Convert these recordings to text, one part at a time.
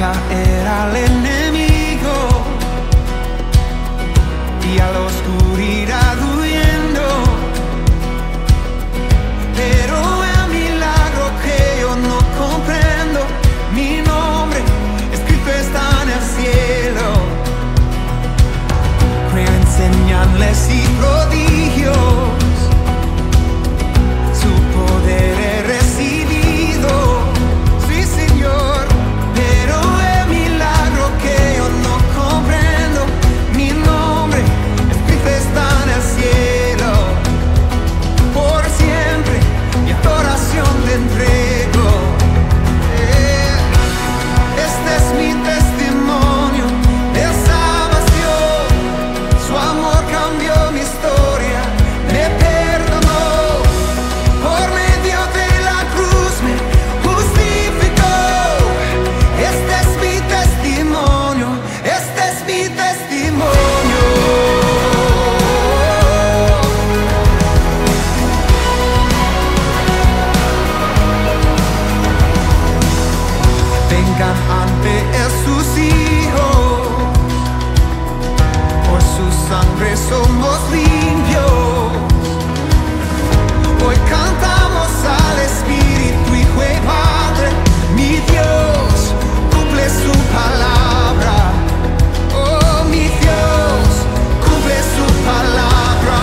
caer al enemigo y a la oscuridad huyendo. Pero es milagro que yo no comprendo. Mi nombre escrito está en el cielo. Creo en señales y prodigios. Su poder he recibido. Sí, Señor. Pero es milagro que yo no comprendo. Mi nombre escrito está en el cielo. Por siempre mi adoración te entrego. Este es mi testimonio de salvación. Su amor cambió mi historia, me perdonó. Por medio de la cruz me justificó. Este es mi testimonio, este es mi testimonio. Vengan ante él sus hijos, por su sangre somos limpios. Hoy cantamos al Espíritu, Hijo y Padre. Mi Dios cumple su palabra. Oh, mi Dios cumple su palabra.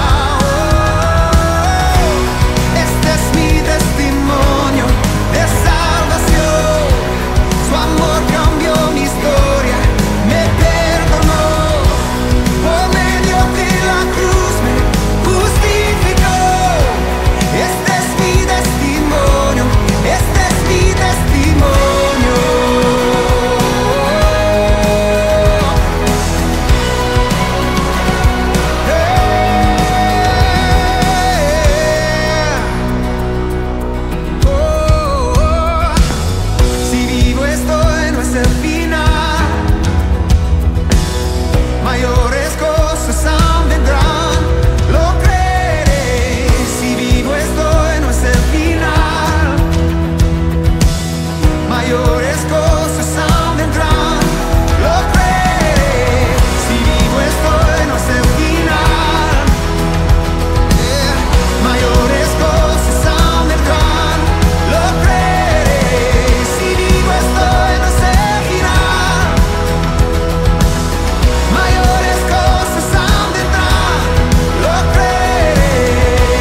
Oh, este es mi testimonio de salvación. Su amor cambió mi historia, me perdonó. Por medio de la cruz me justificó. Este es mi testimonio, este es mi testimonio. Si vivo estoy no es el final. Mayores cosas aún vendrán, lo creeré. Si vivo estoy no es el final. Mayores cosas aún vendrán, lo creeré. Si vivo estoy no es el final. Mayores cosas aún vendrán, lo creeré. Si vivo estoy no es el final. Mayores cosas aún vendrán, lo creeré.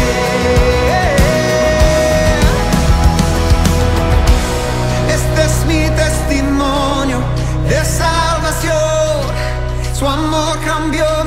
Este es mi testimonio de salvación. Su amor cambió